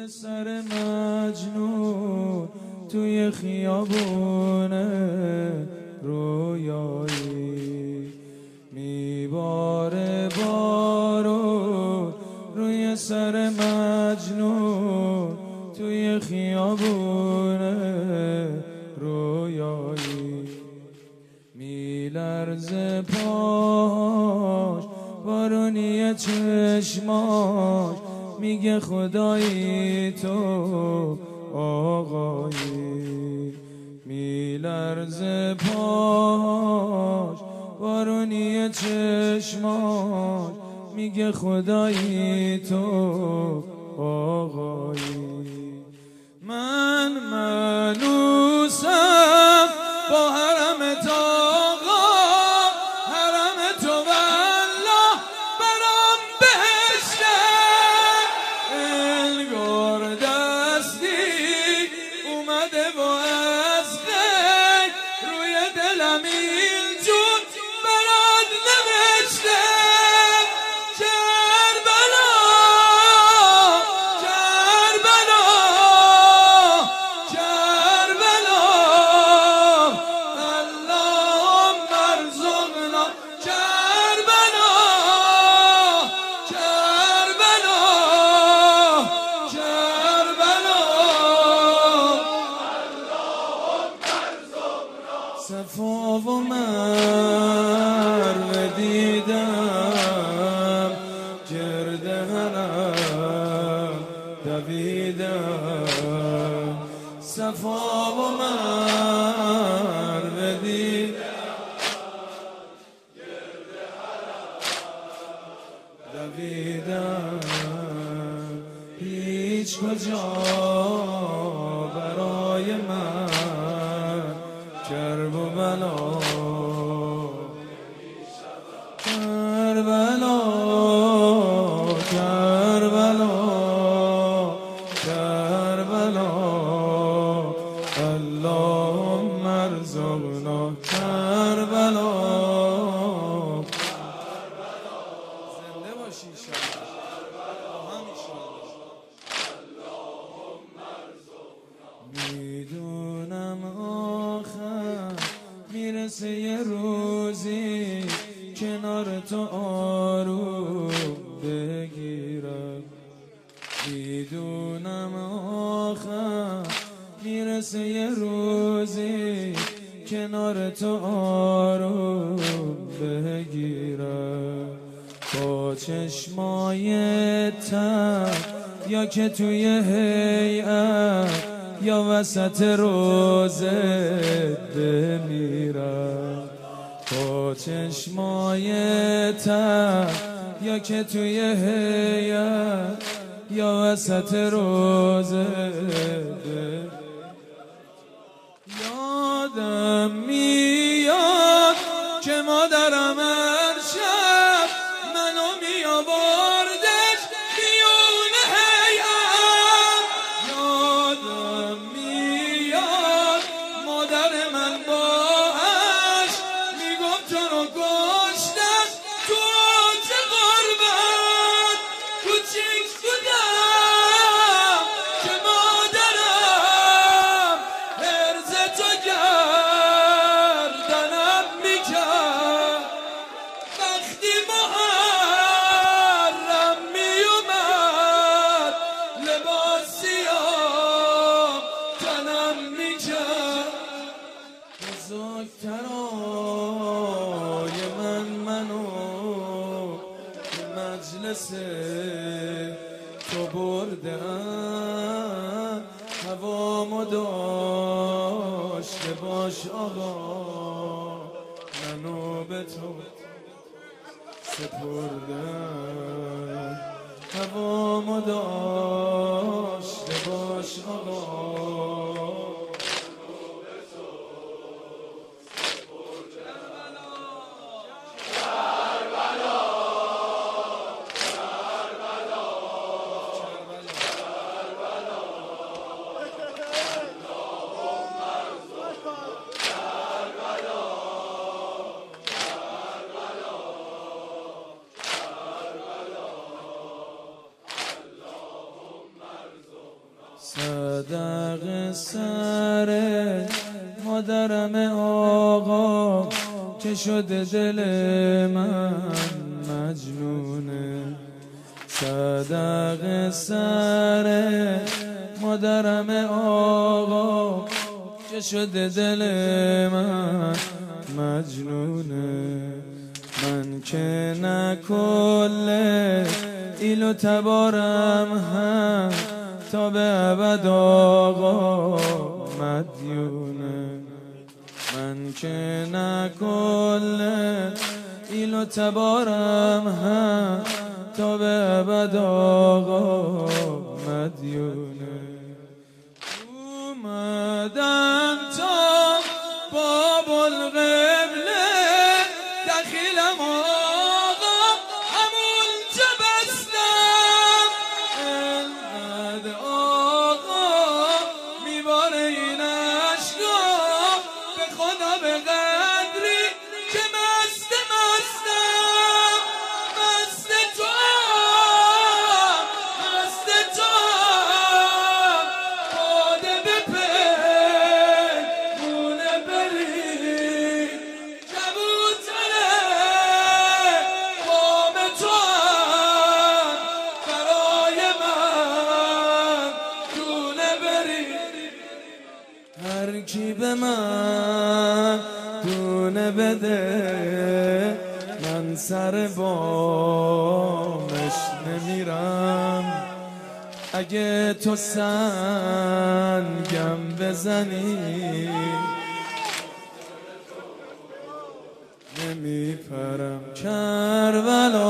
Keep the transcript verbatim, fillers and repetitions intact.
سر مجنون توی خیابونه رویایی میباره بارون روی سر مجنون توی خیابونه رویایی میلرزه پاش بارونی چشماش میگه خدایی تو آقایی میلرزه پاش بارونی چشماش میگه خدایی تو آقایی من منوسم با حرم آقا حرم تو والله برام بهشته انگار دستی اومده و از غیر روی دلم اینجور برات نوشته کربلا کربلا کربلا اللهم ارزقنا کربلا کربلا کربلا صفا و مروه دیدم گرد حرم دویدم صفا و مروه دیدم گرد حرم دویدم هیچ کجا برای من کرب و بلا کربلا کربلا کربلا اللهم ارزقنا کربلا زنده باشی میدونم آخر میرسه یه روزی کنار تو آروم بگیرم میدونم آخر میرسه یه روزی کنار تو آروم بگیرم با چشمای تر یا که توی هیئت یا وسط روزه بمیرم با چشمای تر یا که توی هیئت یا وسط روزه بمیرم یادم میاد که مادرم هر شب منو میآوردش بیرون هیئت یادم میاد مادر من با اش میگفت تو رو کشتن تو چه غربت کوچیک بودم که مادرم هرز تو گردنم میکرد وقتی محرم میومد لباس سیاه تنم میکرد بزرگترای من منو به مجلس تو بردن هوامو داشته باش آقا منو به تو سپردن هوامو داشته باش آقا صدق سر مادرم آقا که شده دل من مجنونه. صدق سر مادرم آقا که شده دل من مجنونه. من که نه کل ایل و تبارم هم تا به ابد آقا مدیونه. من که نه کل ایل و تبارم هم تا به ابد آقا مدیونه. اومدم تا باب القبله دخیلم آقا همون چه بستم. انقدر آقا میباره این عشقا به خدا به قدری که مست مستم. مست تو مست تو باده به پیمونه بری جبوتره قام تو برای من دونه بری. هر کی به من دونه بده من سر بامش نمیرم. اگه تو سنگم بزنی نمیپرم. کربلا